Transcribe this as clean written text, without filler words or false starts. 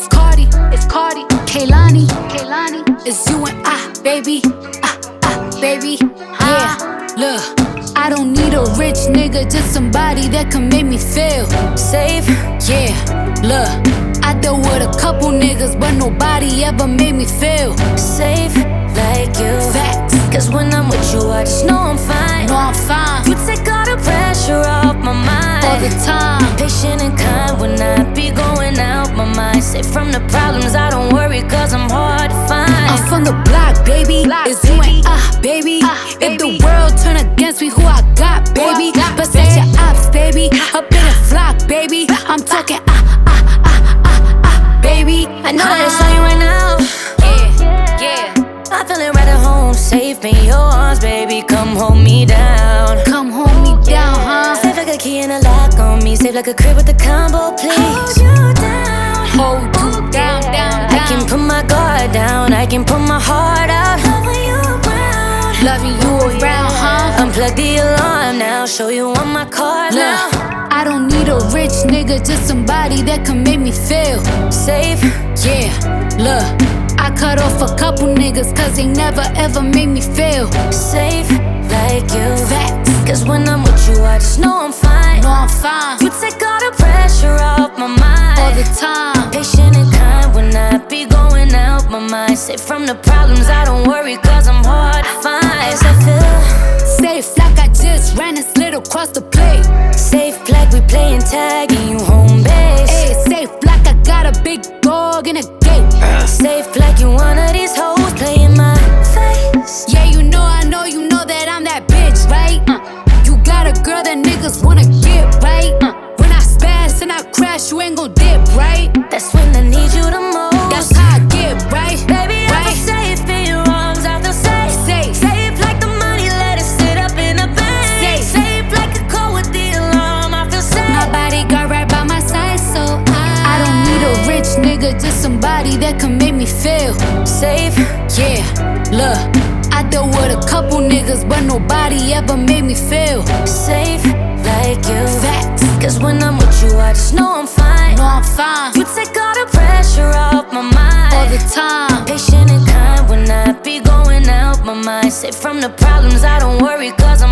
it's Cardi, Kehlani, it's you and I, baby, baby, yeah. Look, I don't need a rich nigga, just somebody that can make me feel safe, yeah. Look, I dealt with a couple niggas, but nobody ever made me feel safe like you. Facts. Cause when I'm with you, I just know I'm fine. No, I'm fine. You take all the pressure off my mind. All the time. Patient and kind when I be going out my mind. Safe from the problems, I don't worry cause I'm hard to find. I'm from the block, baby. It's you and I, baby. If the world turn against me, who I got, baby? Besides your ops, baby. Up in the flock, baby. I'm talking baby. I know that it's on you right now. Yeah. I'm feeling right at home, safe in your arms, baby. Come hold me down. Come hold me down, huh? Safe like a key and a lock on me. Safe like a crib with a combo, please. Hold you down. Hold you down. I can put my guard down. I can put my heart out. Loving you around. Loving you around, huh? Unplug the alarm now. Show you on my car now. I don't need a rich nigga, just somebody that can make me feel safe, yeah. Look, I cut off a couple niggas cause they never ever made me feel safe like you. Facts. Cause when I'm with you, I just know I'm fine. No, I'm fine. You take all the pressure off my mind. All the time. Patient and kind when I be going out my mind. Safe from the problems, I don't worry cause I'm hard to find. I feel safe like I just ran and slid across the plate. Safe like we playing tag and you home base. Hey, safe like I got a big dog in a gate. Safe like you one of these hoes playing my face. Yeah, you know that I'm that bitch, right? You got a girl that niggas wanna get, right? When I spaz and I crash, you ain't gon' dip, right? That's when I need you the most. That's how I get, right? Baby, I feel safe in your arms, I feel safe. Safe like the money, let it sit up in the bank. Safe like a call with the alarm, I feel safe. My bodyguard right by my side, so I don't need a rich nigga, just somebody that can make me feel safe, yeah. Look, I dealt with a couple niggas, but nobody ever made me feel safe like you. Facts. Cause when I'm with you, I just know I'm fine. No, I'm fine. You take all the pressure off my mind. All the time. Patient and kind when I be going out my mind. Safe from the problems, I don't worry cause I'm